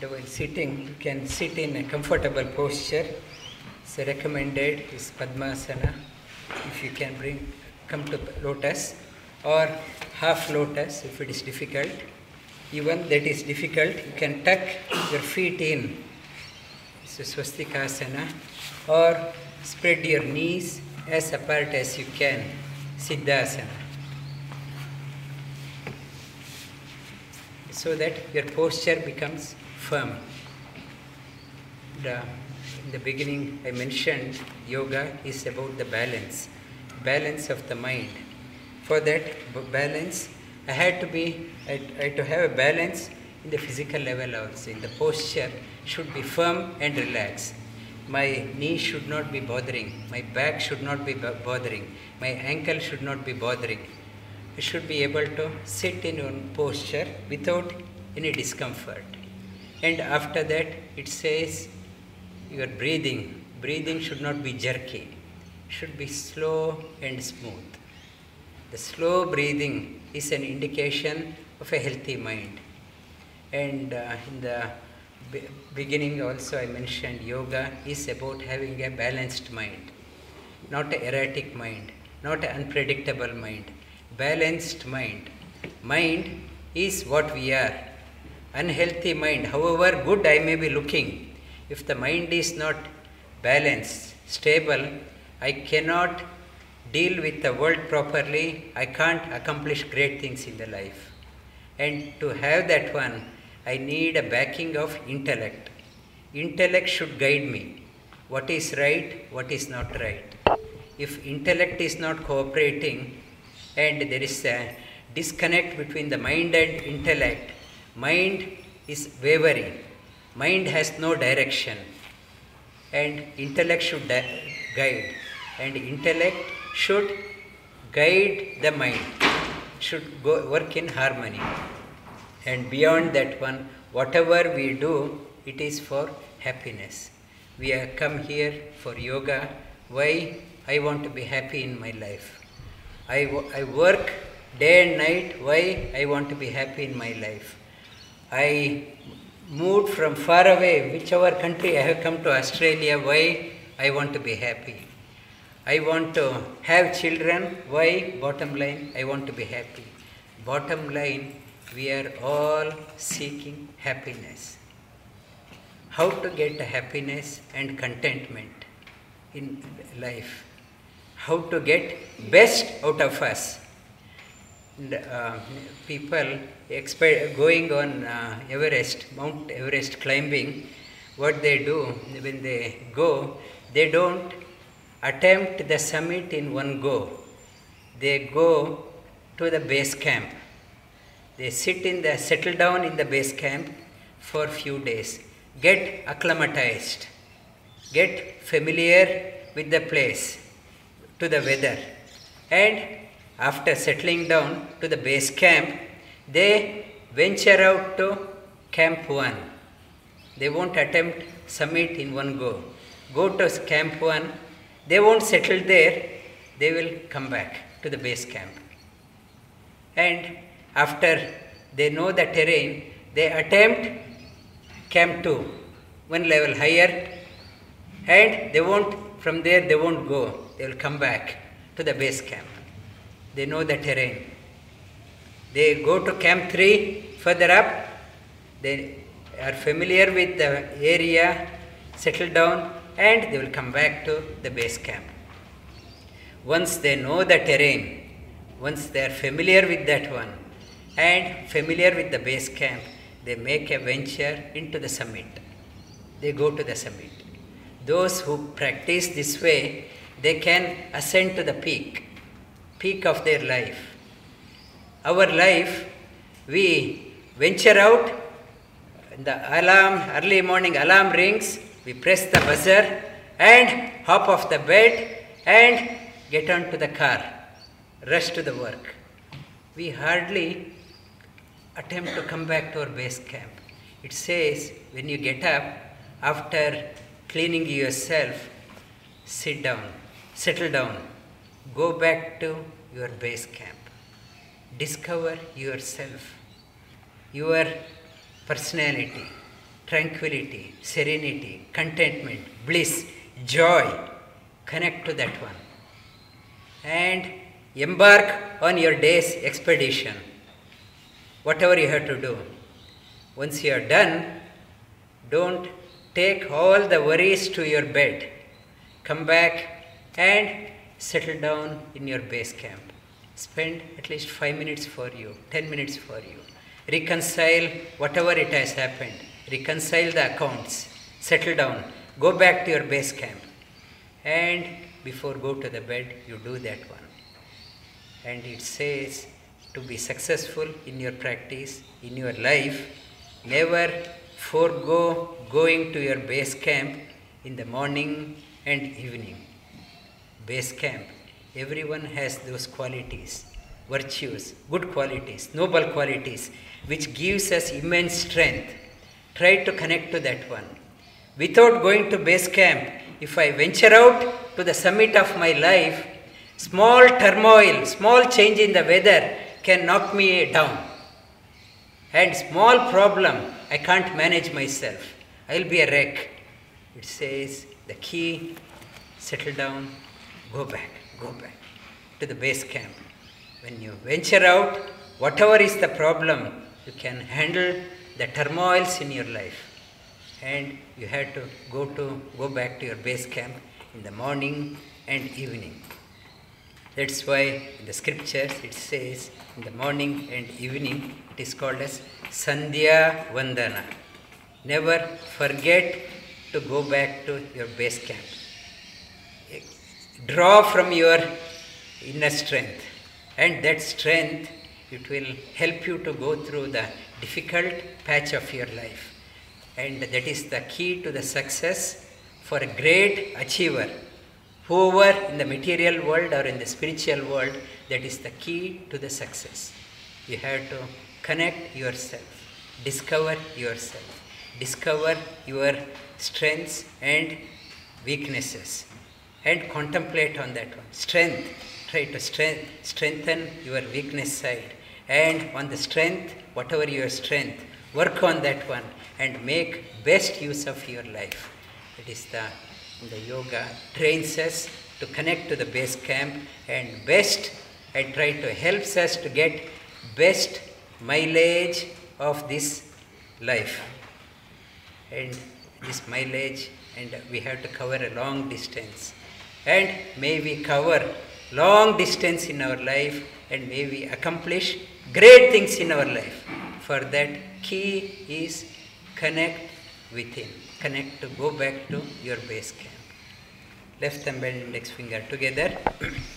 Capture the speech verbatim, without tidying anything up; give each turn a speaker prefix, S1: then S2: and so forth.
S1: And while sitting, you can sit in a comfortable posture. It's recommended is Padmasana. If you can bring, come to lotus or half lotus if it is difficult. Even that is difficult, you can tuck your feet in. It's a Swastikasana. Or spread your knees as apart as you can. Siddhasana. So that your posture becomes firm. The, in the beginning I mentioned yoga is about the balance. Balance of the mind. For that balance, I had to be, I, I had to have a balance in the physical level also. In the posture should be firm and relaxed. My knee should not be bothering. My back should not be bothering. My ankle should not be bothering. You should be able to sit in one posture without any discomfort. And after that, it says your breathing. Breathing should not be jerky. It should be slow and smooth. The slow breathing is an indication of a healthy mind. And uh, in the be- beginning also I mentioned yoga is about having a balanced mind, not an erratic mind, not an unpredictable mind. Balanced mind. Mind is what we are. Unhealthy mind, however good I may be looking, if the mind is not balanced, stable, I cannot deal with the world properly, I can't accomplish great things in the life. And to have that one, I need a backing of intellect. Intellect should guide me. What is right, what is not right. If intellect is not cooperating, and there is a disconnect between the mind and intellect, mind is wavering. Mind has no direction. And intellect should di- guide. And intellect should guide the mind. Should go work in harmony. And beyond that one, whatever we do, it is for happiness. We have come here for yoga. Why? I want to be happy in my life. I, w- I work day and night. Why? I want to be happy in my life. I moved from far away, whichever country I have come to Australia. Why? I want to be happy. I want to have children. Why? Bottom line, I want to be happy. Bottom line, we are all seeking happiness. How to get happiness and contentment in life? How to get best out of us? And, uh, people exp- going on uh, Everest, Mount Everest climbing, what they do when they go, they don't attempt the summit in one go. They go to the base camp. They sit in the, settle down in the base camp for few days. Get acclimatized. Get familiar with the place, to the weather. And after settling down to the base camp, they venture out to camp one. They won't attempt summit in one go. Go to camp one. They won't settle there. They will come back to the base camp. And after they know the terrain, they attempt camp two, one level higher, and they won't, from there they won't go. They will come back to the base camp. They know the terrain. They go to camp three, further up, they are familiar with the area, settle down, and they will come back to the base camp. Once they know the terrain, once they are familiar with that one, and familiar with the base camp, they make a venture into the summit. They go to the summit. Those who practice this way, they can ascend to the peak, peak of their life. Our life, we venture out, the alarm, early morning alarm rings, we press the buzzer and hop off the bed and get onto the car, rush to the work. We hardly attempt to come back to our base camp. It says when you get up, after cleaning yourself, sit down, settle down, go back to your base camp. Discover yourself, your personality, tranquility, serenity, contentment, bliss, joy. Connect to that one. And embark on your day's expedition. Whatever you have to do. Once you are done, don't take all the worries to your bed. Come back and settle down in your base camp. Spend at least five minutes for you, ten minutes for you. Reconcile whatever it has happened. Reconcile the accounts. Settle down. Go back to your base camp. And before go to the bed, you do that one. And it says to be successful in your practice, in your life, never forego going to your base camp in the morning and evening. Base camp. Everyone has those qualities, virtues, good qualities, noble qualities, which gives us immense strength. Try to connect to that one. Without going to base camp, if I venture out to the summit of my life, small turmoil, small change in the weather can knock me down. And small problem, I can't manage myself. I'll be a wreck. It says the key, settle down, go back, go back to the base camp. When you venture out, whatever is the problem, you can handle the turmoils in your life. And you have to go to go back to your base camp in the morning and evening. That's why in the scriptures it says in the morning and evening it is called as Sandhya Vandana. Never forget to go back to your base camp. Draw from your inner strength, and that strength, it will help you to go through the difficult patch of your life. And that is the key to the success for a great achiever. Whoever in the material world or in the spiritual world, that is the key to the success. You have to connect yourself, discover yourself, discover your strengths and weaknesses, and contemplate on that one. Strength, try to strength, strengthen your weakness side, and on the strength, whatever your strength, work on that one and make best use of your life. It is the, the yoga trains us to connect to the base camp and best, and try to helps us to get best mileage of this life. And this mileage, and we have to cover a long distance. And may we cover long distance in our life, and may we accomplish great things in our life. For that, key is connect within. Connect to go back to your base camp. Left thumb and index finger together.